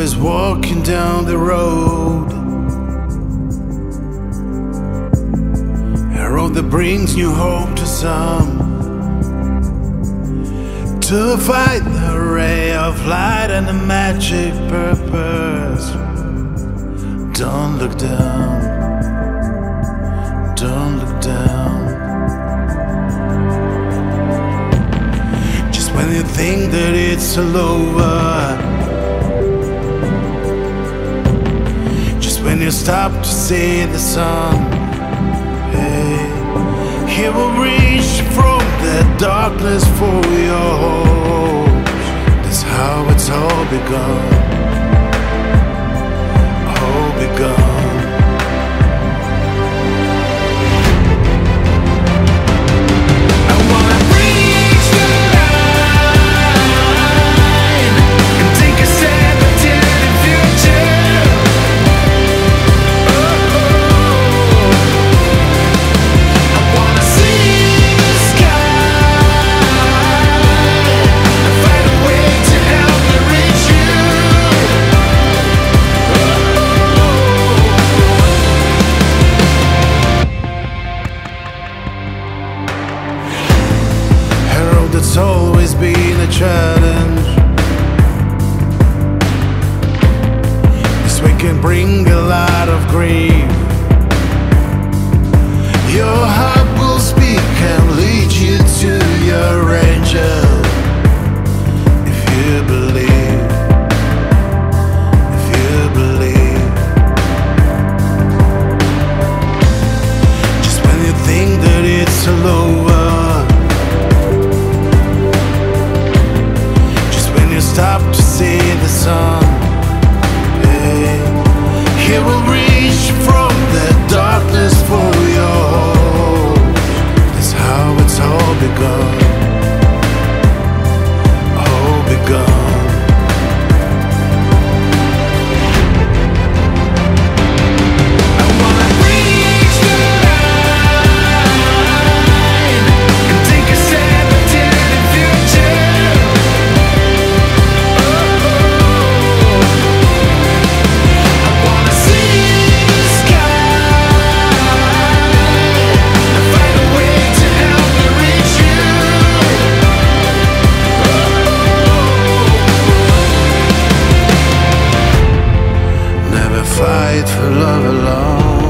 always walking down the road, a road that brings new hope to some, to find the ray of light and the magic purpose. Don't look down, don't look down. Just when you think that it's all over, just when you stop to see the sun, hey, he will reach from the darkness for your hope. That's how it's all begun. It's always been a challenge. This way can bring a lot of grief. Your heart will speak and lead you to your angel. If you believe, if you believe. Just when you think that it's all over, stop to see the sun, hey, he will reach from the darkness for your hope. That's how it's all begun, all begun. Fight for love alone.